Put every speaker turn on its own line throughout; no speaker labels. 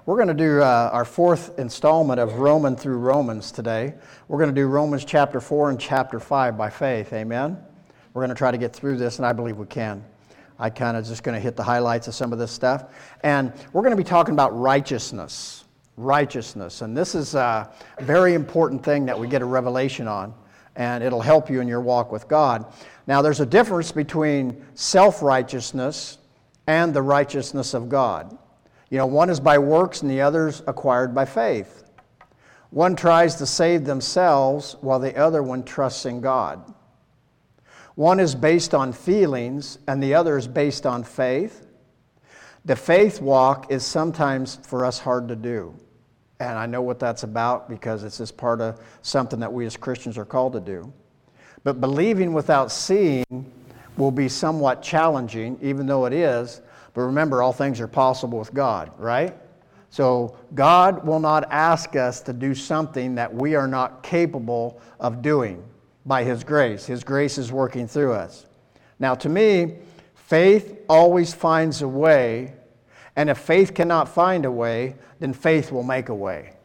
We're going to do our fourth installment of Roman through Romans today. We're going to do Romans chapter 4 and chapter 5 by faith, amen? We're going to try to get through this, and I believe we can. I kind of just going to hit the highlights of some of this stuff. And we're going to be talking about righteousness. Righteousness. And this is a very important thing that we get a revelation on, and it'll help you in your walk with God. Now, there's a difference between self-righteousness and the righteousness of God. You know, one is by works and the other's acquired by faith. One tries to save themselves while the other one trusts in God. One is based on feelings and the other is based on faith. The faith walk is sometimes for us hard to do. And I know what that's about because it's just part of something that we as Christians are called to do. But believing without seeing will be somewhat challenging, even though it is. But remember, all things are possible with God, right? So God will not ask us to do something that we are not capable of doing by His grace. His grace is working through us. Now, to me, faith always finds a way. And if faith cannot find a way, then faith will make a way.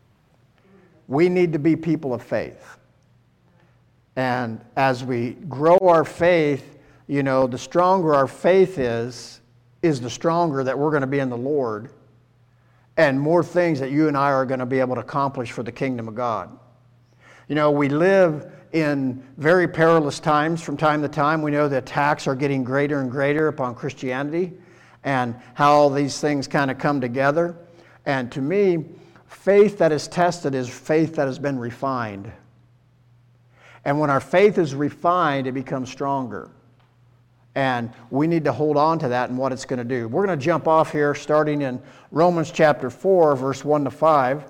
We need to be people of faith. And as we grow our faith, you know, the stronger our faith is the stronger that we're going to be in the Lord, and more things that you and I are going to be able to accomplish for the kingdom of God. You know, we live in very perilous times from time to time. We know the attacks are getting greater and greater upon Christianity and how all these things kind of come together. And to me, faith that is tested is faith that has been refined. And when our faith is refined, it becomes stronger. And we need to hold on to that and what it's going to do. We're going to jump off here starting in Romans chapter 4, verse 1 to 5.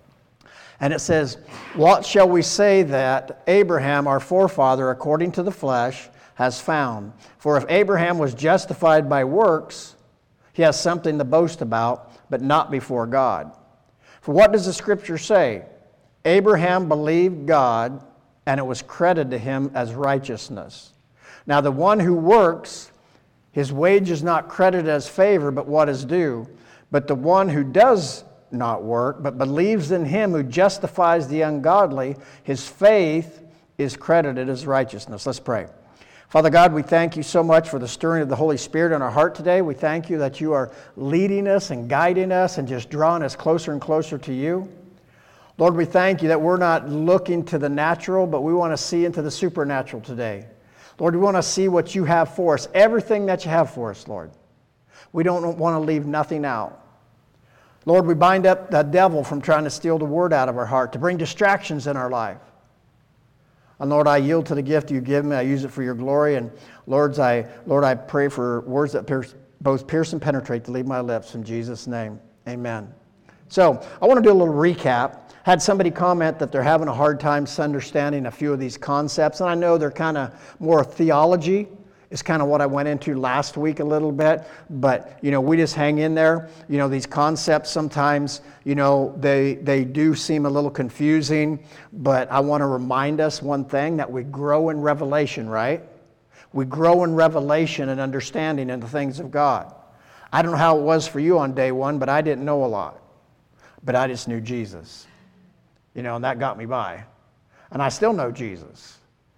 And it says, "What shall we say that Abraham, our forefather, according to the flesh, has found? For if Abraham was justified by works, he has something to boast about, but not before God. For what does the Scripture say? Abraham believed God, and it was credited to him as righteousness. Now the one who works, his wage is not credited as favor, but what is due. But the one who does not work, but believes in Him who justifies the ungodly, his faith is credited as righteousness." Let's pray. Father God, we thank You so much for the stirring of the Holy Spirit in our heart today. We thank You that You are leading us and guiding us and just drawing us closer and closer to You. Lord, we thank You that we're not looking to the natural, but we want to see into the supernatural today. Lord, we want to see what You have for us, everything that You have for us, Lord. We don't want to leave nothing out. Lord, we bind up the devil from trying to steal the Word out of our heart, to bring distractions in our life. And Lord, I yield to the gift You give me. I use it for Your glory. And Lord, I pray for words that both pierce and penetrate to leave my lips. In Jesus' name, amen. So I want to do a little recap. Had somebody comment that they're having a hard time understanding a few of these concepts. And I know they're kind of more theology. It's kind of what I went into last week a little bit. But, you know, we just hang in there. You know, these concepts sometimes, you know, they do seem a little confusing. But I want to remind us one thing, that we grow in revelation, right? We grow in revelation and understanding in the things of God. I don't know how it was for you on day one, but I didn't know a lot. But I just knew Jesus. You know, and that got me by. And I still know Jesus.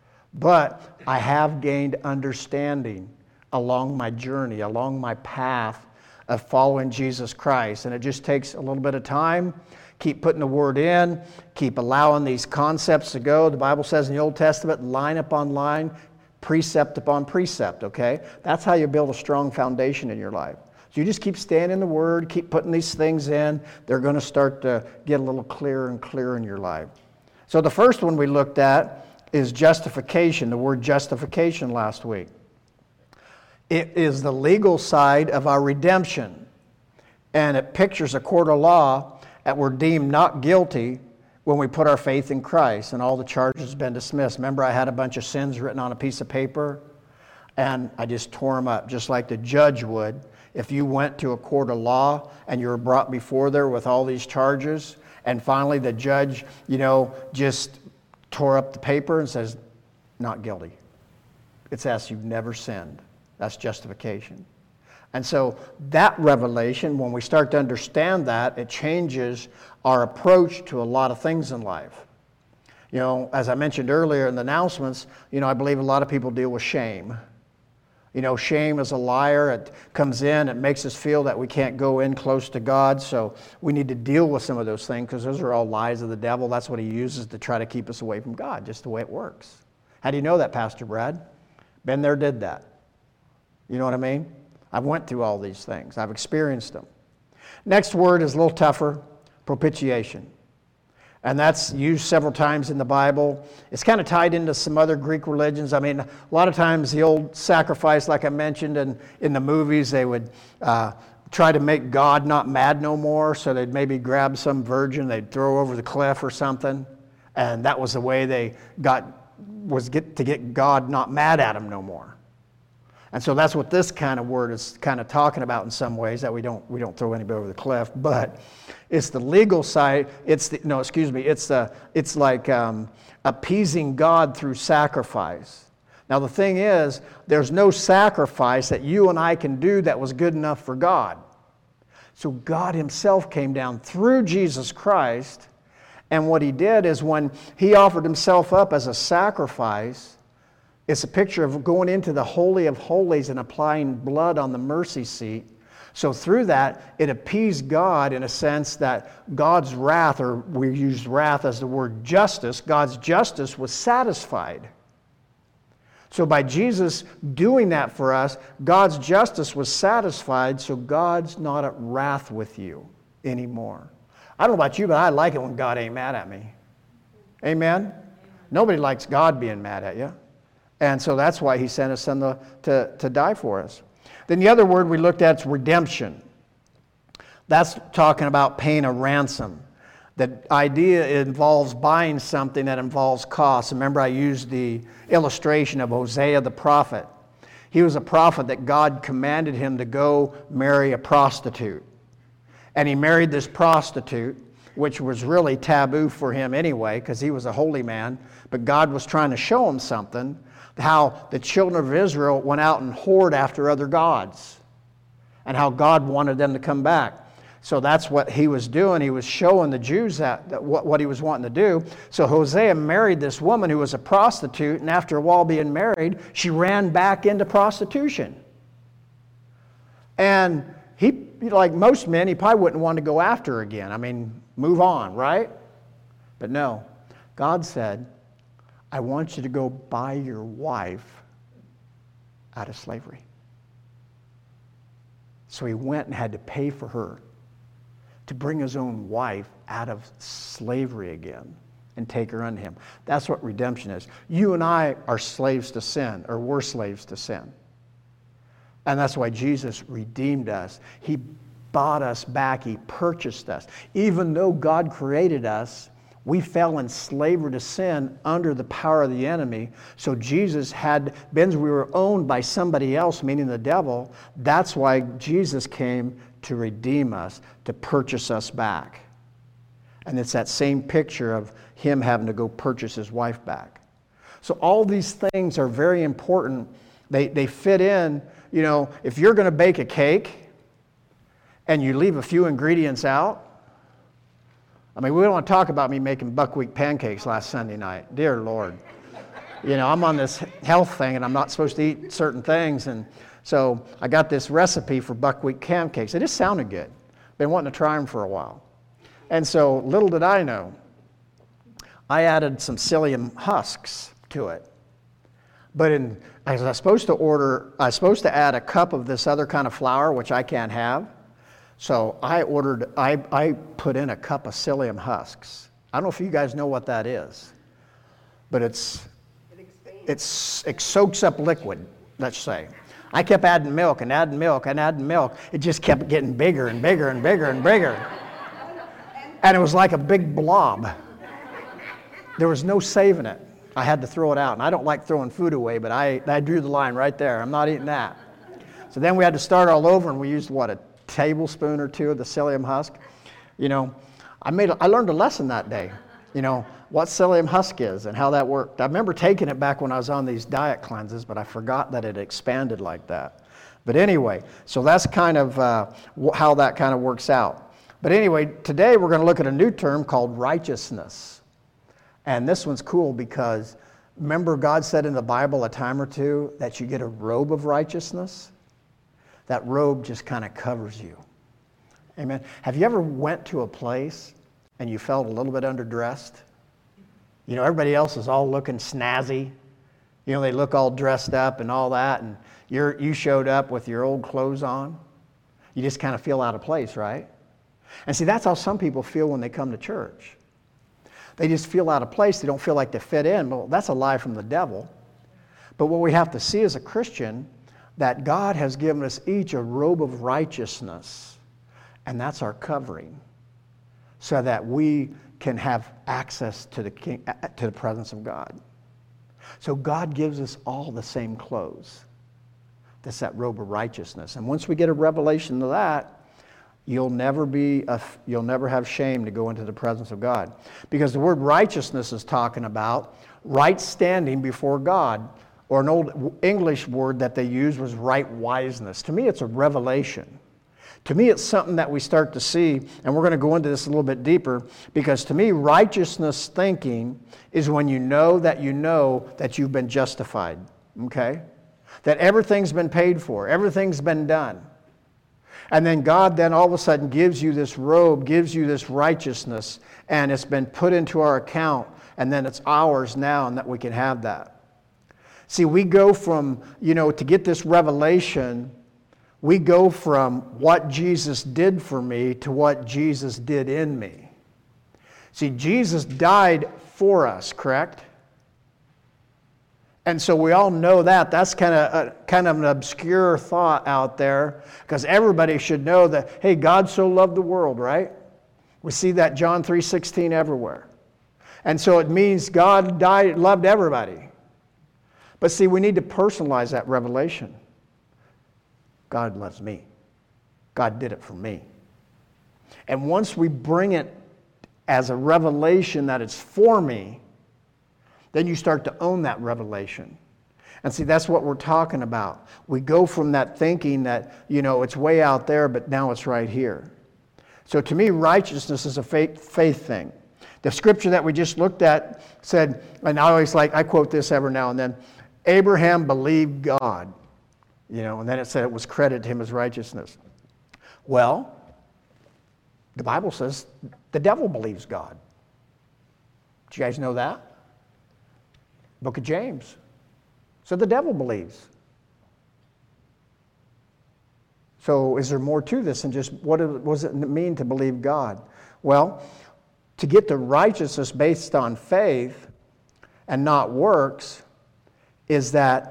But I have gained understanding along my journey, along my path of following Jesus Christ. And it just takes a little bit of time. Keep putting the Word in. Keep allowing these concepts to go. The Bible says in the Old Testament, line upon line, precept upon precept, okay? That's how you build a strong foundation in your life. So you just keep staying in the Word, keep putting these things in. They're going to start to get a little clearer and clearer in your life. So the first one we looked at is justification, the word justification last week. It is the legal side of our redemption. And it pictures a court of law that we're deemed not guilty when we put our faith in Christ and all the charges have been dismissed. Remember, I had a bunch of sins written on a piece of paper and I just tore them up, just like the judge would. If you went to a court of law and you were brought before there with all these charges, and finally the judge, you know, just tore up the paper and says, not guilty. It says you've never sinned. That's justification. And so that revelation, when we start to understand that, it changes our approach to a lot of things in life. You know, as I mentioned earlier in the announcements, you know, I believe a lot of people deal with shame. You know, shame is a liar. It comes in, it makes us feel that we can't go in close to God. So we need to deal with some of those things because those are all lies of the devil. That's what he uses to try to keep us away from God, just the way it works. How do you know that, Pastor Brad? Been there, did that. You know what I mean? I've went through all these things. I've experienced them. Next word is a little tougher, propitiation. And that's used several times in the Bible. It's kind of tied into some other Greek religions. I mean, a lot of times the old sacrifice, like I mentioned in the movies, they would try to make God not mad no more. So they'd maybe grab some virgin, they'd throw over the cliff or something. And that was the way they get God not mad at them no more. And so that's what this kind of word is kind of talking about in some ways, that we don't throw anybody over the cliff, but it's the legal side. It's like appeasing God through sacrifice. Now the thing is, there's no sacrifice that you and I can do that was good enough for God. So God himself came down through Jesus Christ, and what he did is when he offered himself up as a sacrifice, it's a picture of going into the Holy of Holies and applying blood on the mercy seat. So through that, it appeased God in a sense that God's wrath, or we use wrath as the word justice, God's justice was satisfied. So by Jesus doing that for us, God's justice was satisfied, so God's not at wrath with you anymore. I don't know about you, but I like it when God ain't mad at me. Amen? Nobody likes God being mad at you. And so that's why he sent his son to die for us. Then the other word we looked at is redemption. That's talking about paying a ransom. The idea involves buying something that involves cost. Remember, I used the illustration of Hosea the prophet. He was a prophet that God commanded him to go marry a prostitute. And he married this prostitute, which was really taboo for him anyway, because he was a holy man. But God was trying to show him something, how the children of Israel went out and whored after other gods, and how God wanted them to come back. So that's what he was doing. He was showing the Jews that what he was wanting to do. So Hosea married this woman who was a prostitute, and after a while being married, she ran back into prostitution. And he, like most men, he probably wouldn't want to go after her again. I mean, move on, right? But no, God said, I want you to go buy your wife out of slavery. So he went and had to pay for her to bring his own wife out of slavery again and take her unto him. That's what redemption is. You and I are slaves to sin, or we're slaves to sin. And that's why Jesus redeemed us. He bought us back. He purchased us. Even though God created us, we fell in slavery to sin under the power of the enemy. So Jesus we were owned by somebody else, meaning the devil. That's why Jesus came to redeem us, to purchase us back. And it's that same picture of him having to go purchase his wife back. So all these things are very important. They fit in. You know, if you're going to bake a cake and you leave a few ingredients out, I mean, we don't want to talk about me making buckwheat pancakes last Sunday night. Dear Lord. You know, I'm on this health thing and I'm not supposed to eat certain things. And so I got this recipe for buckwheat pancakes. It just sounded good. Been wanting to try them for a while. And so little did I know, I added some psyllium husks to it. But I was supposed to add a cup of this other kind of flour, which I can't have. So I put in a cup of psyllium husks. I don't know if you guys know what that is, but it soaks up liquid, let's say. I kept adding milk and adding milk and adding milk. It just kept getting bigger and bigger and bigger and bigger. And it was like a big blob. There was no saving it. I had to throw it out. And I don't like throwing food away, but I drew the line right there. I'm not eating that. So then we had to start all over, and we used, a tablespoon or two of the psyllium husk. You know, I learned a lesson that day, you know, what psyllium husk is and how that worked. I remember taking it back when I was on these diet cleanses, but I forgot that it expanded like that. But anyway, so that's kind of how that kind of works out. But anyway, today we're going to look at a new term called righteousness. And this one's cool because remember God said in the Bible a time or two that you get a robe of righteousness? That robe just kind of covers you. Amen. Have you ever went to a place and you felt a little bit underdressed? You know, everybody else is all looking snazzy. You know, they look all dressed up and all that, and you showed up with your old clothes on. You just kind of feel out of place, right? And see, that's how some people feel when they come to church. They just feel out of place. They don't feel like they fit in. Well, that's a lie from the devil. But what we have to see as a Christian, that God has given us each a robe of righteousness, and that's our covering, so that we can have access to the presence of God. So God gives us all the same clothes. That's that robe of righteousness. And once we get a revelation of that, you'll never have shame to go into the presence of God. Because the word righteousness is talking about right standing before God. Or an old English word that they used was right wiseness. To me, it's a revelation. To me, it's something that we start to see, and we're going to go into this a little bit deeper, because to me, righteousness thinking is when you know that you've been justified, okay? That everything's been paid for, everything's been done. And then God then all of a sudden gives you this robe, gives you this righteousness, and it's been put into our account, and then it's ours now, and that we can have that. See, we go from, to get this revelation, we go from what Jesus did for me to what Jesus did in me. See, Jesus died for us, correct? And so we all know that. That's kind of an obscure thought out there, because everybody should know that, hey, God so loved the world, right? We see that John 3:16 everywhere. And so it means God loved everybody. But see, we need to personalize that revelation. God loves me. God did it for me. And once we bring it as a revelation that it's for me, then you start to own that revelation. And see, that's what we're talking about. We go from that thinking that, it's way out there, but now it's right here. So to me, righteousness is a faith thing. The scripture that we just looked at said, and I quote this every now and then, Abraham believed God. And then it said it was credited to him as righteousness. Well, the Bible says the devil believes God. Do you guys know that? Book of James. So the devil believes. So is there more to this than just what does it mean to believe God? Well, to get to righteousness based on faith and not works is that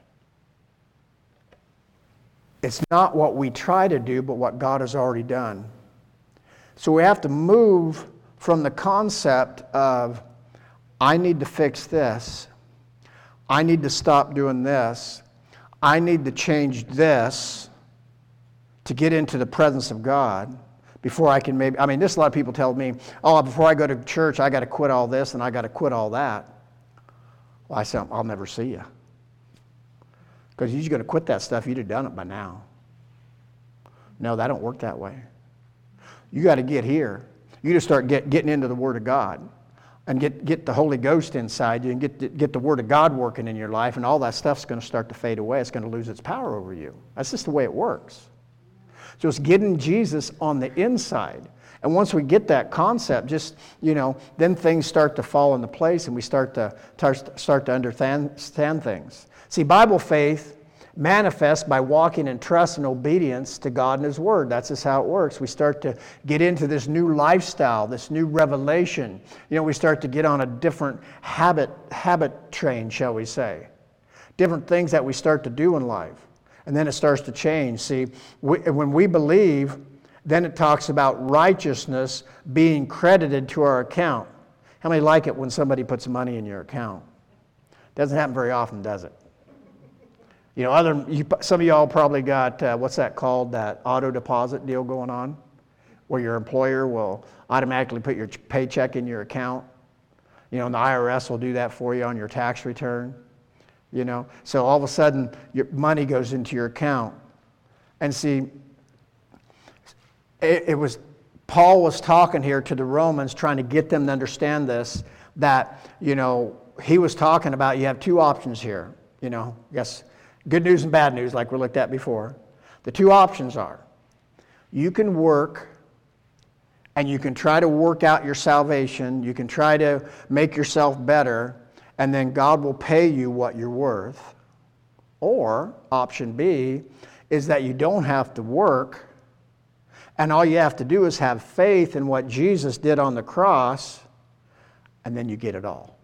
it's not what we try to do, but what God has already done. So we have to move from the concept of, I need to fix this. I need to stop doing this. I need to change this to get into the presence of God before I can there's a lot of people tell me, before I go to church, I got to quit all this and I got to quit all that. Well, I say, I'll never see you. Because you're going to quit that stuff, you'd have done it by now. No, that don't work that way. You got to get here. You just start getting into the Word of God and get the Holy Ghost inside you and get the Word of God working in your life, and all that stuff's going to start to fade away. It's going to lose its power over you. That's just the way it works. So it's getting Jesus on the inside. And once we get that concept, then things start to fall into place, and we start to understand things. See, Bible faith manifests by walking in trust and obedience to God and His Word. That's just how it works. We start to get into this new lifestyle, this new revelation. We start to get on a different habit train, shall we say. Different things that we start to do in life. And then it starts to change. See, when we believe, then it talks about righteousness being credited to our account. How many like it when somebody puts money in your account? Doesn't happen very often, does it? Some of y'all probably got, what's that called, that auto deposit deal going on, where your employer will automatically put your paycheck in your account. And the IRS will do that for you on your tax return. So all of a sudden, your money goes into your account. And see, it was Paul was talking here to the Romans, trying to get them to understand this, that, he was talking about you have two options here. Yes, good news and bad news, like we looked at before. The two options are, you can work and you can try to work out your salvation, you can try to make yourself better, and then God will pay you what you're worth. Or, option B, is that you don't have to work, and all you have to do is have faith in what Jesus did on the cross, and then you get it all.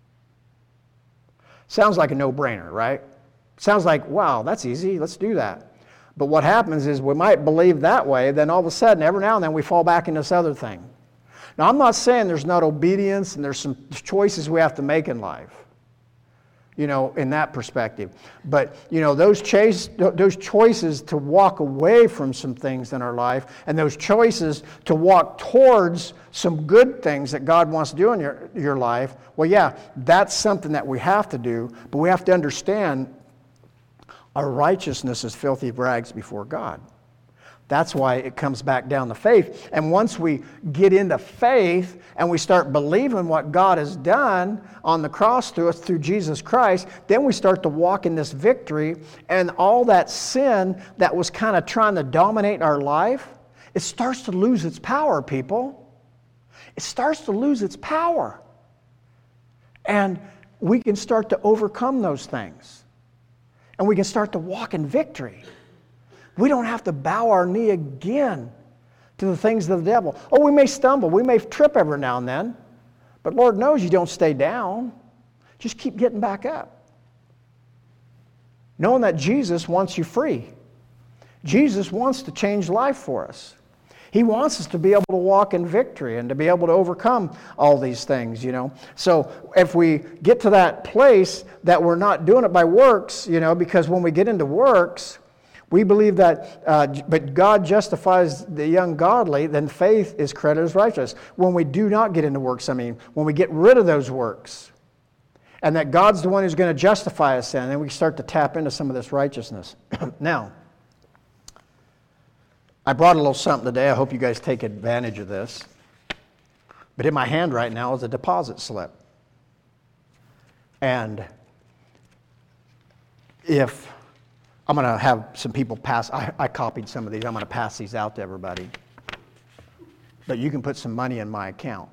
Sounds like a no-brainer, right? Sounds like, wow, that's easy, let's do that. But what happens is we might believe that way, then all of a sudden, every now and then, we fall back into this other thing. Now, I'm not saying there's not obedience and there's some choices we have to make in life, in that perspective. But, those choices to walk away from some things in our life and those choices to walk towards some good things that God wants to do in your life, well, yeah, that's something that we have to do, but we have to understand our righteousness is filthy rags before God. That's why it comes back down to faith. And once we get into faith and we start believing what God has done on the cross through us, through Jesus Christ, then we start to walk in this victory, and all that sin that was kind of trying to dominate our life, it starts to lose its power, people. It starts to lose its power. And we can start to overcome those things. And we can start to walk in victory. We don't have to bow our knee again to the things of the devil. Oh, we may stumble. We may trip every now and then. But Lord knows you don't stay down. Just keep getting back up. Knowing that Jesus wants you free. Jesus wants to change life for us. He wants us to be able to walk in victory and to be able to overcome all these things, So if we get to that place that we're not doing it by works, because when we get into works, we believe that, but God justifies the ungodly, then faith is credited as righteous. When we do not get into works, when we get rid of those works, and that God's the one who's going to justify us then, then we start to tap into some of this righteousness. Now, I brought a little something today. I hope you guys take advantage of this. But in my hand right now is a deposit slip. And if I'm going to have some people pass, I copied some of these. I'm going to pass these out to everybody. But you can put some money in my account.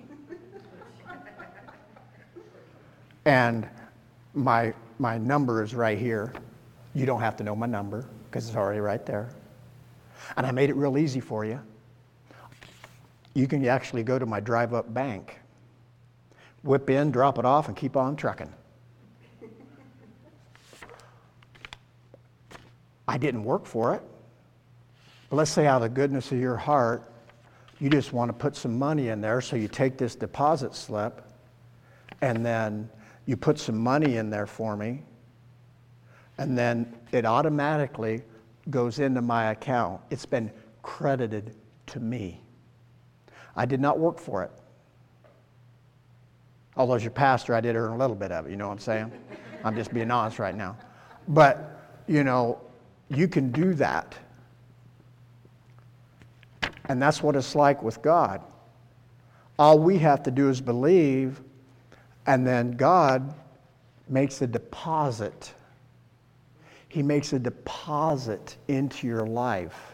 And my number is right here. You don't have to know my number because it's already right there. And I made it real easy for you. You can actually go to my drive-up bank, whip in, drop it off, and keep on trucking. I didn't work for it. But let's say out of the goodness of your heart, you just want to put some money in there, so you take this deposit slip, and then you put some money in there for me, and then it automatically goes into my account. It's been credited to me. I did not work for it. Although as your pastor, I did earn a little bit of it, you know what I'm saying? I'm just being honest right now. But, you can do that. And that's what it's like with God. All we have to do is believe, and then God makes a deposit. He makes a deposit into your life.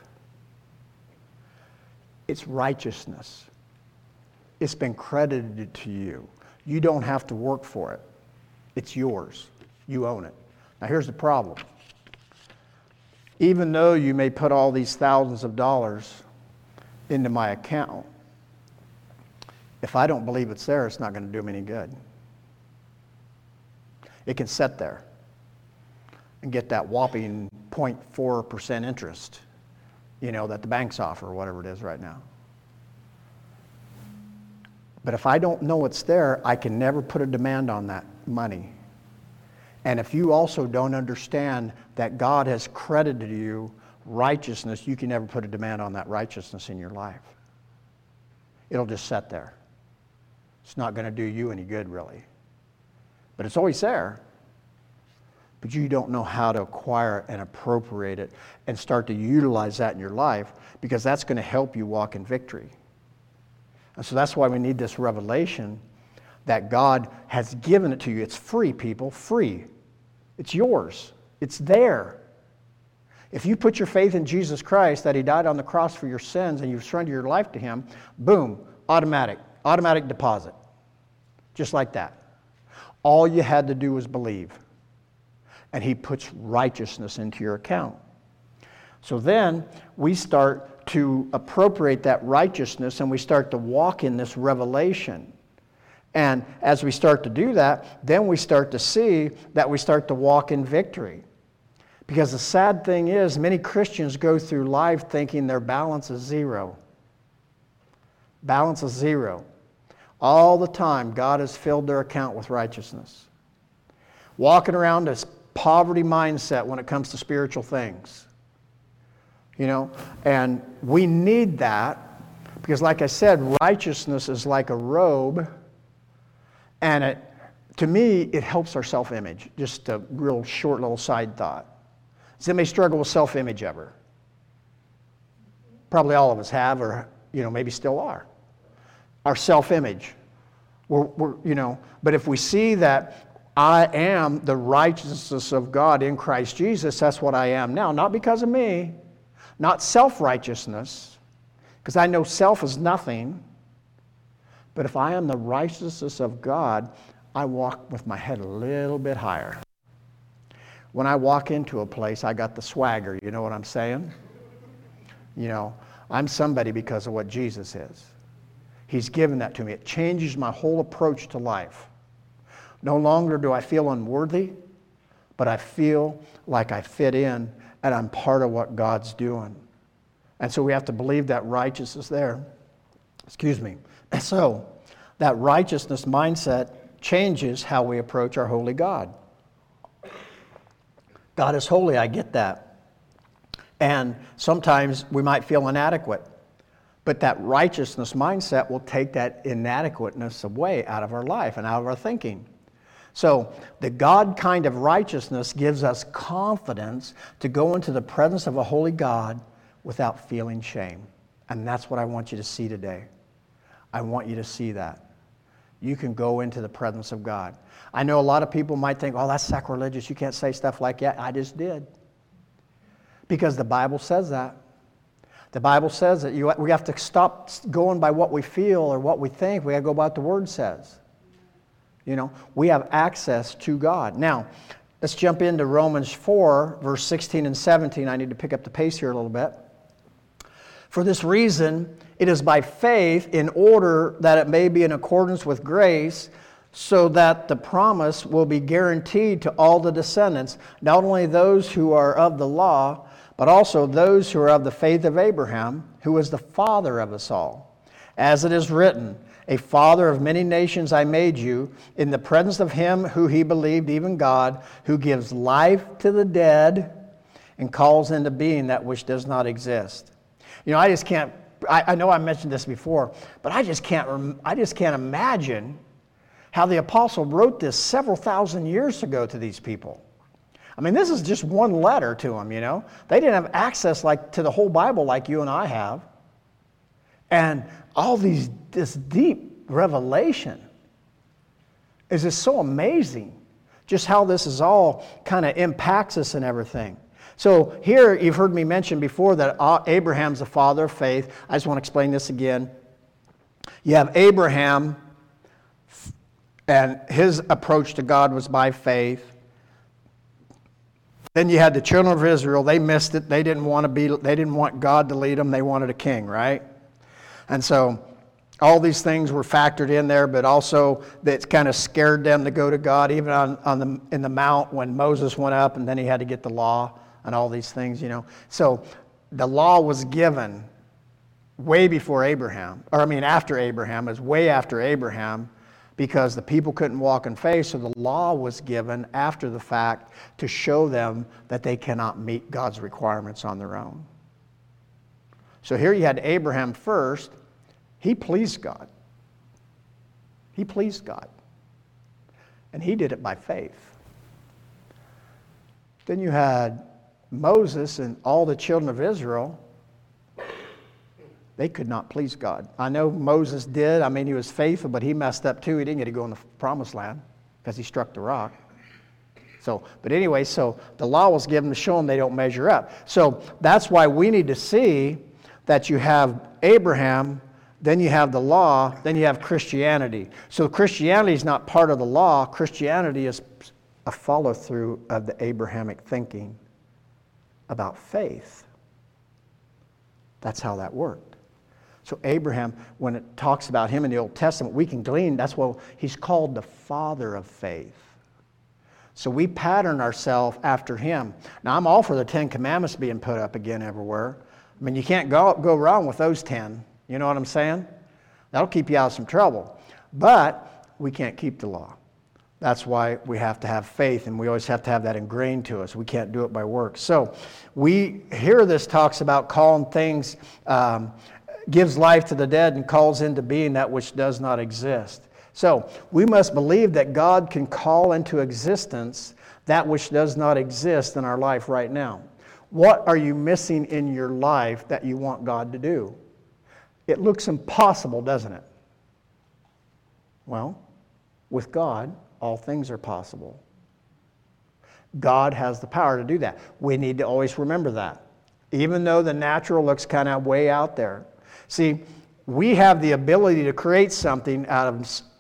It's righteousness. It's been credited to you. You don't have to work for it. It's yours. You own it. Now here's the problem. Even though you may put all these thousands of dollars into my account, if I don't believe it's there, it's not going to do me any good. It can sit there and get that whopping 0.4% interest, that the banks offer, or whatever it is right now. But if I don't know it's there, I can never put a demand on that money. And if you also don't understand that God has credited you righteousness, you can never put a demand on that righteousness in your life. It'll just sit there. It's not going to do you any good, really. But it's always there. but you don't know how to acquire and appropriate it and start to utilize that in your life, because that's going to help you walk in victory. And so that's why we need this revelation that God has given it to you. It's free, people, free. It's yours. It's there. If you put your faith in Jesus Christ, that He died on the cross for your sins, and you've surrendered your life to Him, boom, automatic deposit. Just like that. All you had to do was believe. And He puts righteousness into your account. So then we start to appropriate that righteousness, and we start to walk in this revelation. And as we start to do that, then we start to see that we start to walk in victory. Because the sad thing is, many Christians go through life thinking their balance is zero. Balance is zero. All the time, God has filled their account with righteousness. Walking around this poverty mindset when it comes to spiritual things. And we need that because, like I said, righteousness is like a robe, and to me, it helps our self-image. Just a real short little side thought. Does anybody struggle with self-image ever? Probably all of us have, or maybe still are. Our self-image. But if we see that I am the righteousness of God in Christ Jesus, that's what I am now. Not because of me, not self-righteousness, because I know self is nothing. But if I am the righteousness of God, I walk with my head a little bit higher. When I walk into a place, I got the swagger, you know what I'm saying? I'm somebody because of what Jesus is. He's given that to me. It changes my whole approach to life. No longer do I feel unworthy, but I feel like I fit in and I'm part of what God's doing. And so we have to believe that righteousness is there. And so that righteousness mindset changes how we approach our holy God. God is holy, I get that. And sometimes we might feel inadequate. But that righteousness mindset will take that inadequateness away out of our life and out of our thinking. So the God kind of righteousness gives us confidence to go into the presence of a holy God without feeling shame. And that's what I want you to see today. I want you to see that. You can go into the presence of God. I know a lot of people might think, oh, that's sacrilegious. You can't say stuff like that. I just did. Because the Bible says that. The Bible says that we have to stop going by what we feel or what we think. We have to go by what the Word says. We have access to God. Now, let's jump into Romans 4, verse 16 and 17. I need to pick up the pace here a little bit. For this reason, it is by faith, in order that it may be in accordance with grace, so that the promise will be guaranteed to all the descendants, not only those who are of the law, but also those who are of the faith of Abraham, who is the father of us all. As it is written, a father of many nations I made you, in the presence of him who he believed, even God, who gives life to the dead and calls into being that which does not exist. I just can't, I know I mentioned this before, but I just can't imagine how the apostle wrote this several thousand years ago to these people. I mean, this is just one letter to them, They didn't have access to the whole Bible like you and I have. And this deep revelation is just so amazing, just how this is all kind of impacts us and everything. So here you've heard me mention before that Abraham's the father of faith. I just want to explain this again. You have Abraham, and his approach to God was by faith. Then you had the children of Israel. They missed it. They didn't want God to lead them. They wanted a king, right? And so all these things were factored in there, but also that kind of scared them to go to God, even in the mount when Moses went up, and then he had to get the law and all these things, So the law was given way before Abraham, after Abraham. It was way after Abraham, because the people couldn't walk in faith, so the law was given after the fact to show them that they cannot meet God's requirements on their own. So here you had Abraham first. He pleased God. He pleased God. And he did it by faith. Then you had Moses and all the children of Israel. They could not please God. I know Moses did. I mean, he was faithful, but he messed up too. He didn't get to go in the promised land because he struck the rock. But anyway, so the law was given to show them they don't measure up. So that's why we need to see that you have Abraham, then you have the law, then you have Christianity. So Christianity is not part of the law. Christianity is a follow-through of the Abrahamic thinking about faith. That's how that worked. So Abraham, when it talks about him in the Old Testament, we can glean, that's why he's called the father of faith. So we pattern ourselves after him. Now, I'm all for the 10 Commandments being put up again everywhere. I mean, you can't go wrong with those 10. You know what I'm saying? That'll keep you out of some trouble. But we can't keep the law. That's why we have to have faith, and we always have to have that ingrained to us. We can't do it by works. So we hear this talks about calling things, gives life to the dead and calls into being that which does not exist. So we must believe that God can call into existence that which does not exist in our life right now. What are you missing in your life that you want God to do? It looks impossible, doesn't it? Well, with God, all things are possible. God has the power to do that. We need to always remember that. Even though the natural looks kind of way out there. See, we have the ability to create something out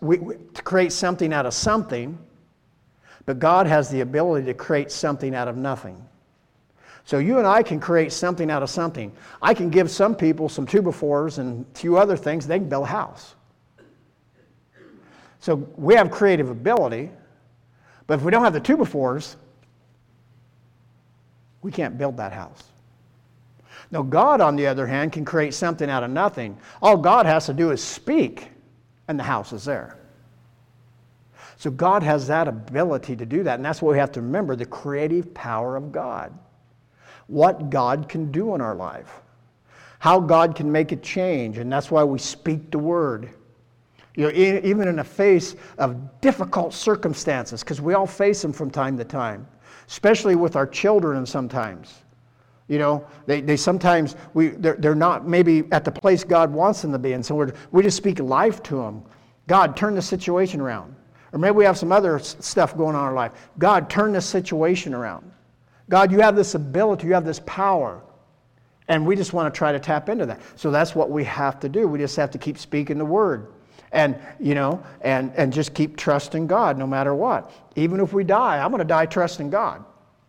of something, but God has the ability to create something out of nothing. So you and I can create something out of something. I can give some people some 2x4s and a few other things, they can build a house. So we have creative ability, but if we don't have the 2x4s, we can't build that house. Now, God, on the other hand, can create something out of nothing. All God has to do is speak, and the house is there. So God has that ability to do that, and that's what we have to remember, the creative power of God. What God can do in our life. How God can make a change, and that's why we speak the word. You know, even in the face of difficult circumstances, because we all face them from time to time, especially with our children sometimes. You know, they sometimes, they're not maybe at the place God wants them to be, and so we just speak life to them. God, turn the situation around. Or maybe we have some other stuff going on in our life. God, turn this situation around. God, you have this ability, you have this power. And we just want to try to tap into that. So that's what we have to do. We just have to keep speaking the word. And, you know, and just keep trusting God no matter what. Even if we die, I'm going to die trusting God.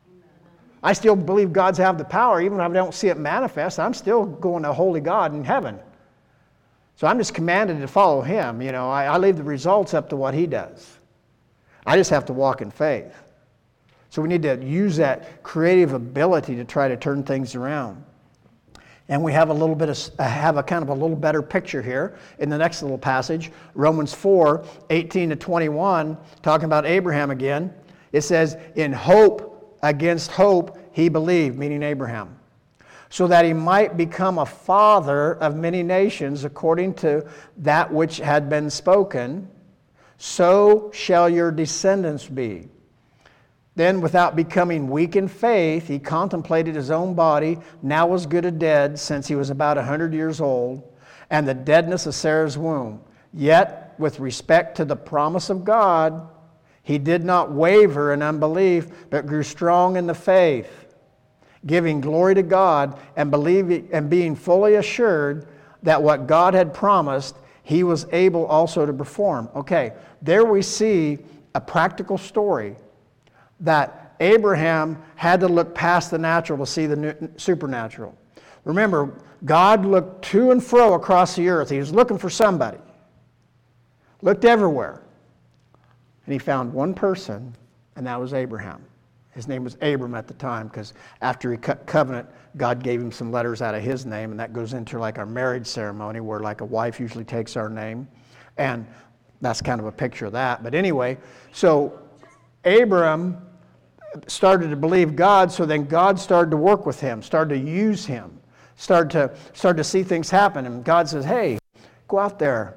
I still believe God's have the power. Even if I don't see it manifest, I'm still going to holy God in heaven. So I'm just commanded to follow him. You know, I leave the results up to what he does. I just have to walk in faith. So we need to use that creative ability to try to turn things around. And we have a little bit of, have a kind of a little better picture here in the next little passage, Romans 4, 18 to 21, talking about Abraham again. It says, in hope against hope he believed, meaning Abraham, so that he might become a father of many nations according to that which had been spoken, so shall your descendants be. Then, without becoming weak in faith, he contemplated his own body, now was good and dead, since he was about 100 years old, and the deadness of Sarah's womb. Yet, with respect to the promise of God, he did not waver in unbelief, but grew strong in the faith, giving glory to God and believing and being fully assured that what God had promised, he was able also to perform. Okay, there we see a practical story that Abraham had to look past the natural to see the supernatural. Remember, God looked to and fro across the earth. He was looking for somebody. Looked everywhere. And he found one person, and that was Abraham. His name was Abram at the time, because after he cut covenant, God gave him some letters out of his name, and that goes into like our marriage ceremony, where like a wife usually takes our name. And that's kind of a picture of that. But anyway, so Abram started to believe God, so then God started to work with him, started to use him, started to see things happen. And God says, hey, go out there,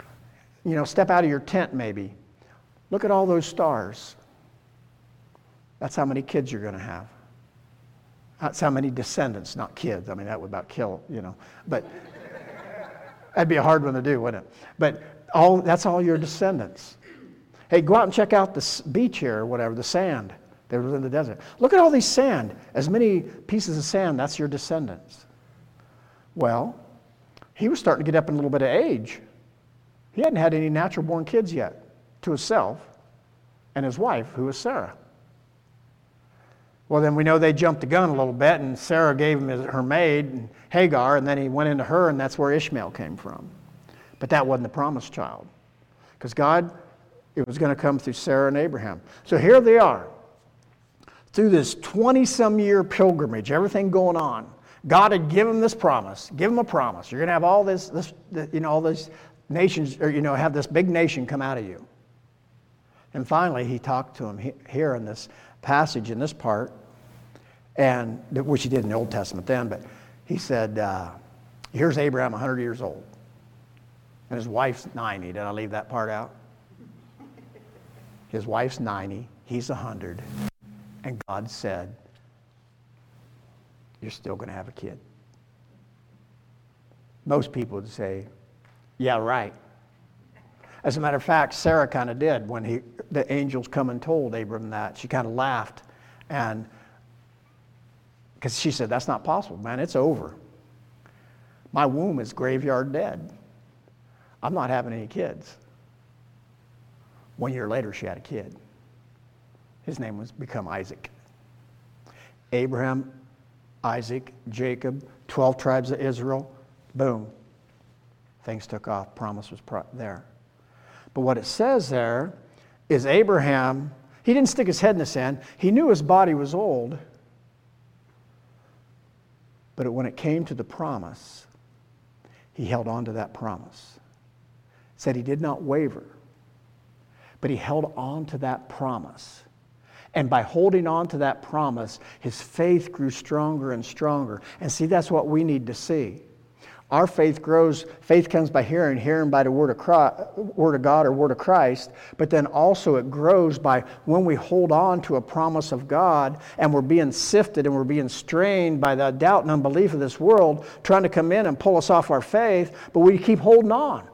you know, step out of your tent maybe. Look at all those stars. That's how many kids you're going to have. That's how many descendants, not kids. I mean, that would about kill, But that'd be a hard one to do, wouldn't it? But that's all your descendants. Hey, go out and check out this beach here or whatever, the sand. They were in the desert. Look at all these sand. As many pieces of sand, that's your descendants. Well, he was starting to get up in a little bit of age. He hadn't had any natural born kids yet to himself and his wife, who was Sarah. Well, then we know they jumped the gun a little bit, and Sarah gave him her maid, Hagar, and then he went into her, and that's where Ishmael came from. But that wasn't the promised child. Because God, it was going to come through Sarah and Abraham. So here they are. Through this 20-some year pilgrimage, everything going on, God had given them this promise. Give them a promise. You're going to have all all these nations, or have this big nation come out of you. And finally, he talked to him here in this passage, in this part, and which he did in the Old Testament then, but he said, here's Abraham 100 years old, and his wife's 90. Did I leave that part out? His wife's 90, he's 100, and God said, you're still going to have a kid. Most people would say, yeah, right. As a matter of fact, Sarah kind of did when the angels come and told Abram that. She kind of laughed, and because she said, that's not possible, man, it's over. My womb is graveyard dead. I'm not having any kids. 1 year later, she had a kid. His name was become Isaac. Abraham, Isaac, Jacob, 12 tribes of Israel, boom. Things took off. Promise was there. But what it says there is Abraham, he didn't stick his head in the sand. He knew his body was old. But when it came to the promise, he held on to that promise. It said he did not waver, but he held on to that promise. And by holding on to that promise, his faith grew stronger and stronger. And see, that's what we need to see. Our faith grows, faith comes by hearing, hearing by the word of God or word of Christ, but then also it grows by when we hold on to a promise of God and we're being sifted and we're being strained by the doubt and unbelief of this world trying to come in and pull us off our faith, but we keep holding on.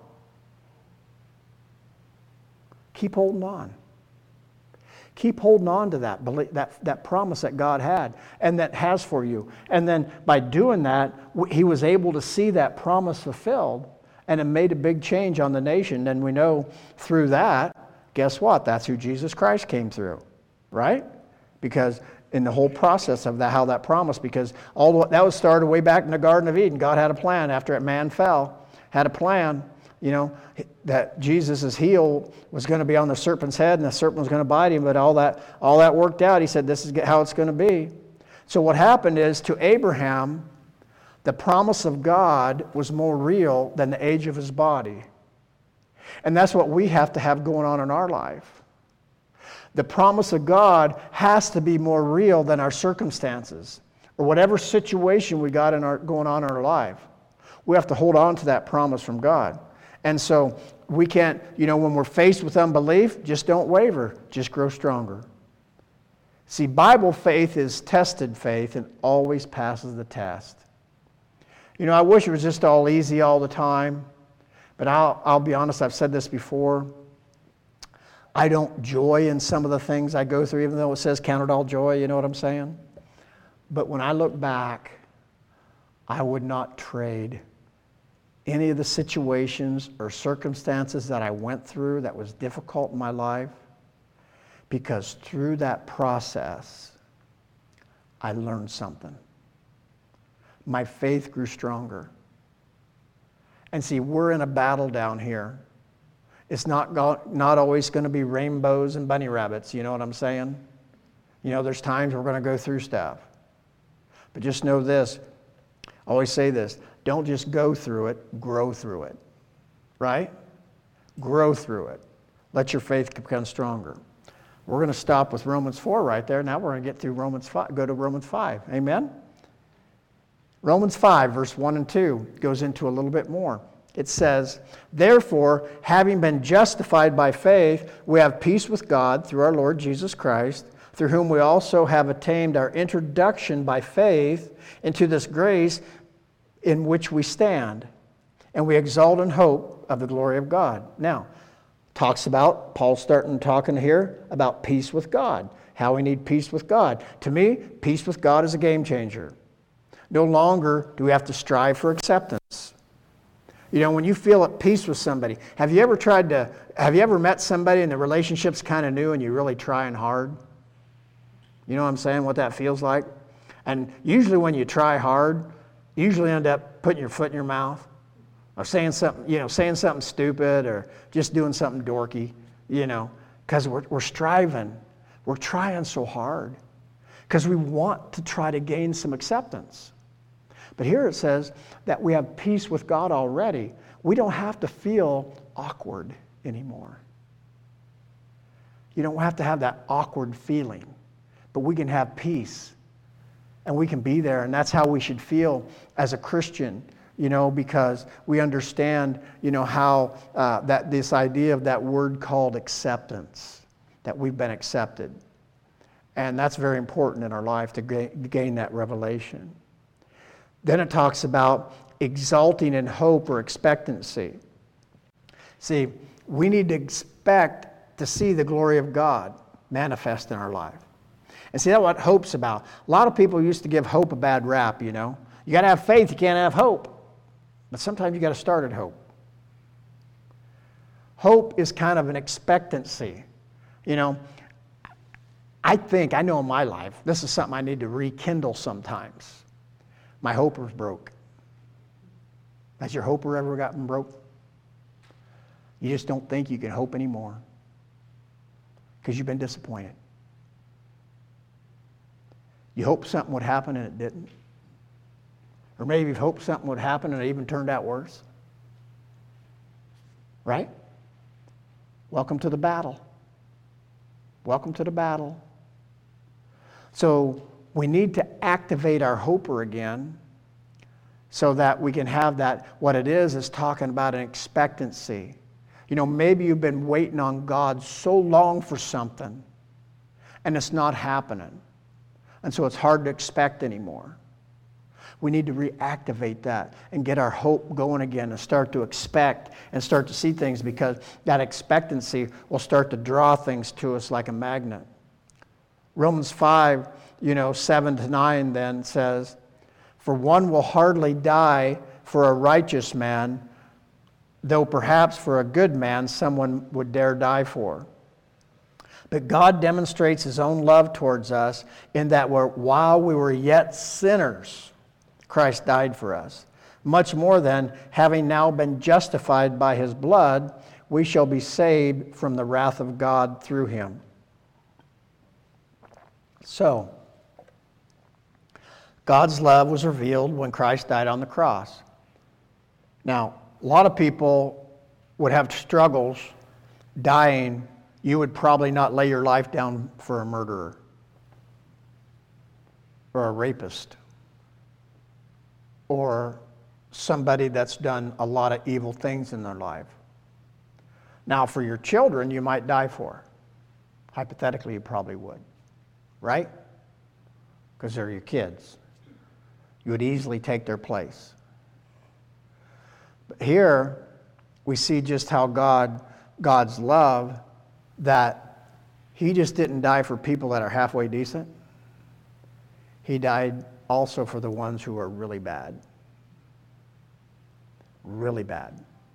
Keep holding on. Keep holding on to that promise that God had and that has for you. And then by doing that, he was able to see that promise fulfilled, and it made a big change on the nation. And we know through that, guess what? That's who Jesus Christ came through, right? Because in the whole process of that, how that promise, because that was started way back in the Garden of Eden. God had a plan after man fell, had a plan. That Jesus' heel was going to be on the serpent's head and the serpent was going to bite him, but all that worked out. He said, this is how it's going to be. So what happened is, to Abraham, the promise of God was more real than the age of his body. And that's what we have to have going on in our life. The promise of God has to be more real than our circumstances or whatever situation we got going on in our life. We have to hold on to that promise from God. And so we can't, when we're faced with unbelief, just don't waver. Just grow stronger. See, Bible faith is tested faith and always passes the test. I wish it was just all easy all the time. But I'll be honest, I've said this before. I don't joy in some of the things I go through, even though it says count it all joy, you know what I'm saying? But when I look back, I would not trade any of the situations or circumstances that I went through that was difficult in my life, because through that process, I learned something. My faith grew stronger. And see, we're in a battle down here. It's not always going to be rainbows and bunny rabbits, you know what I'm saying? There's times we're going to go through stuff. But just know this, I always say this, don't just go through it, grow through it. Right? Grow through it. Let your faith become stronger. We're going to stop with Romans 4 right there. Now we're going to get through Romans 5. Go to Romans 5. Amen? Romans 5, verse 1 and 2 goes into a little bit more. It says, therefore, having been justified by faith, we have peace with God through our Lord Jesus Christ, through whom we also have attained our introduction by faith into this grace in which we stand, and we exalt in hope of the glory of God. Now, Paul's talking here about peace with God, how we need peace with God. To me, peace with God is a game changer. No longer do we have to strive for acceptance. You know, when you feel at peace with somebody, have you ever met somebody and the relationship's kind of new and you're really trying hard? You know what I'm saying, what that feels like? And usually when you try hard, you usually end up putting your foot in your mouth or saying something stupid or just doing something dorky, because we're striving. We're trying so hard because we want to try to gain some acceptance. But here it says that we have peace with God already. We don't have to feel awkward anymore. You don't have to have that awkward feeling, but we can have peace and we can be there. And that's how we should feel as a Christian, because we understand, how that this idea of that word called acceptance, that we've been accepted. And that's very important in our life to gain that revelation. Then it talks about exalting in hope or expectancy. See, we need to expect to see the glory of God manifest in our life. And see, that's what hope's about. A lot of people used to give hope a bad rap, You got to have faith, you can't have hope. But sometimes you got to start at hope. Hope is kind of an expectancy. I know in my life, this is something I need to rekindle sometimes. My hoper's broke. Has your hoper ever gotten broke? You just don't think you can hope anymore because you've been disappointed. You hoped something would happen and it didn't. Or maybe you've hoped something would happen and it even turned out worse. Right? Welcome to the battle. Welcome to the battle. So we need to activate our hoper again so that we can have that. What it is talking about an expectancy. Maybe you've been waiting on God so long for something and it's not happening. And so it's hard to expect anymore. We need to reactivate that and get our hope going again and start to expect and start to see things, because that expectancy will start to draw things to us like a magnet. Romans 5, 7-9 then says, "For one will hardly die for a righteous man, though perhaps for a good man someone would dare die for. But God demonstrates his own love towards us in that while we were yet sinners, Christ died for us. Much more then, having now been justified by his blood, we shall be saved from the wrath of God through him." So, God's love was revealed when Christ died on the cross. Now, a lot of people would have struggles dying. You would probably not lay your life down for a murderer or a rapist or somebody that's done a lot of evil things in their life. Now, for your children, you might die for. Hypothetically, you probably would, right? Because they're your kids. You would easily take their place. But here, we see just how God's love, that he just didn't die for people that are halfway decent. He died also for the ones who are really bad. Really bad.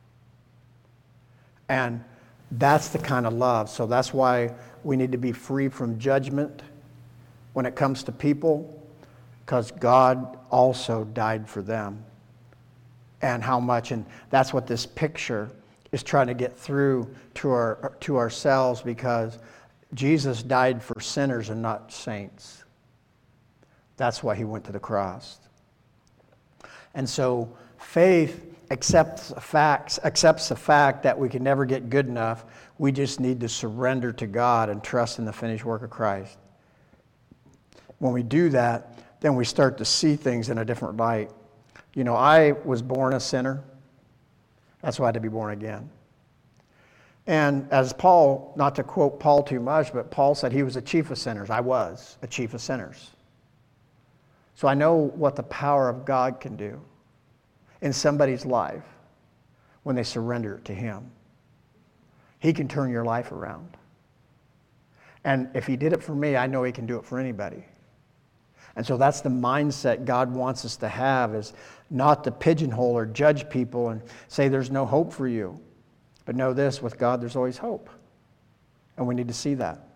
And that's the kind of love. So that's why we need to be free from judgment when it comes to people, because God also died for them. And how much, and that's what this picture is trying to get through to ourselves, because Jesus died for sinners and not saints. That's why he went to the cross. And so faith accepts the fact that we can never get good enough. We just need to surrender to God and trust in the finished work of Christ. When we do that, then we start to see things in a different light. I was born a sinner. That's why I had to be born again. And as Paul, not to quote Paul too much, but Paul said he was a chief of sinners. I was a chief of sinners. So I know what the power of God can do in somebody's life when they surrender it to him. He can turn your life around. And if he did it for me, I know he can do it for anybody. And so that's the mindset God wants us to have, is not to pigeonhole or judge people and say there's no hope for you. But know this, with God there's always hope. And we need to see that.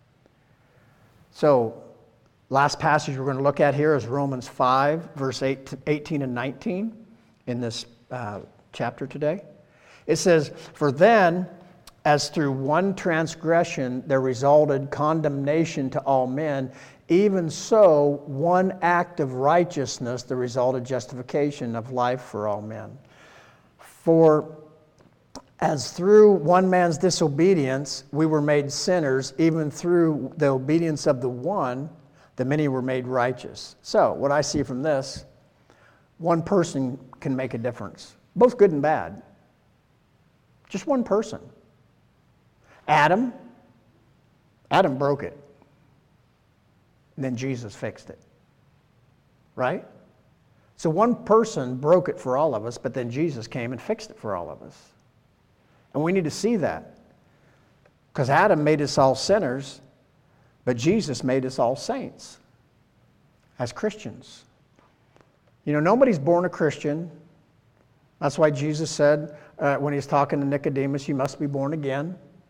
So, last passage we're going to look at here is Romans 5, verse 18 and 19 in this chapter today. It says, "For then, as through one transgression there resulted condemnation to all men, even so one act of righteousness there resulted justification of life for all men. For as through one man's disobedience we were made sinners, even through the obedience of the one, the many were made righteous." So, what I see from this, one person can make a difference, both good and bad. Just one person. Adam broke it. And then Jesus fixed it. Right? So one person broke it for all of us, but then Jesus came and fixed it for all of us. And we need to see that. Because Adam made us all sinners, but Jesus made us all saints as Christians. You know, nobody's born a Christian. That's why Jesus said when he was talking to Nicodemus, you must be born again.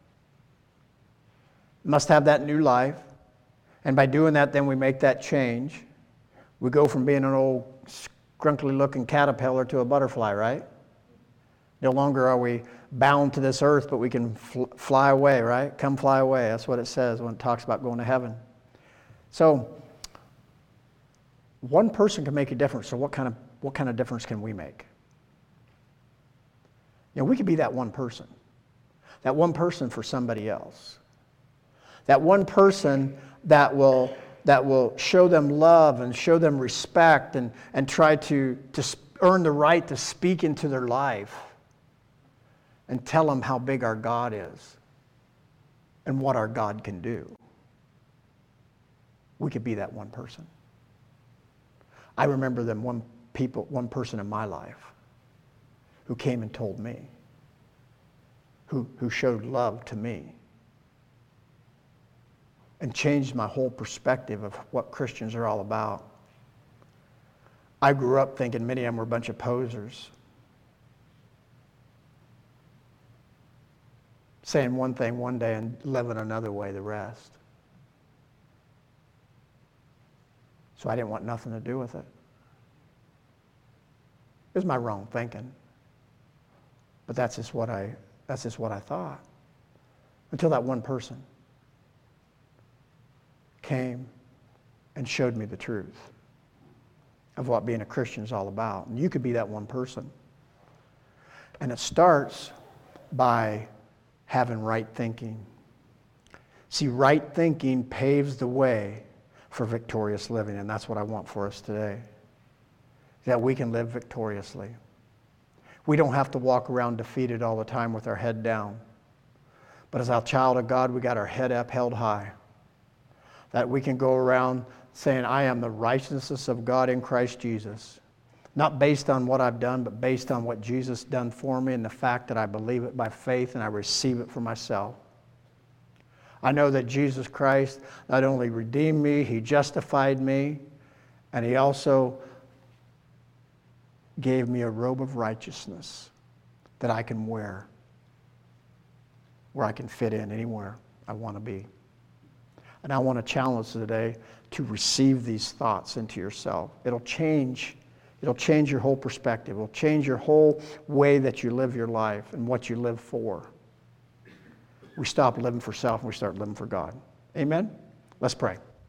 You must have that new life. And by doing that, then we make that change. We go from being an old, scrunkly looking caterpillar to a butterfly, right? No longer are we bound to this earth, but we can fly away, right? Come fly away. That's what it says when it talks about going to heaven. So, one person can make a difference. So what kind of difference can we make? You know, we could be that one person. That one person for somebody else. That one person that will show them love and show them respect and try to earn the right to speak into their life and tell them how big our God is and what our God can do. We could be that one person. I remember one person in my life who came and told me, who showed love to me and changed my whole perspective of what Christians are all about. I grew up thinking many of them were a bunch of posers, saying one thing one day and living another way the rest. So I didn't want nothing to do with it. It was my wrong thinking. But that's just what I thought. Until that one person came and showed me the truth of what being a Christian is all about. And you could be that one person. And it starts by having right thinking. See, right thinking paves the way for victorious living, and that's what I want for us today. That we can live victoriously. We don't have to walk around defeated all the time with our head down. But as a child of God, we got our head up held high. That we can go around saying, I am the righteousness of God in Christ Jesus. Not based on what I've done, but based on what Jesus done for me and the fact that I believe it by faith and I receive it for myself. I know that Jesus Christ not only redeemed me, He justified me, and He also gave me a robe of righteousness that I can wear, where I can fit in anywhere I want to be. And I want to challenge you today to receive these thoughts into yourself. It'll change your whole perspective. It'll change your whole way that you live your life and what you live for. We stop living for self and we start living for God. Amen? Let's pray.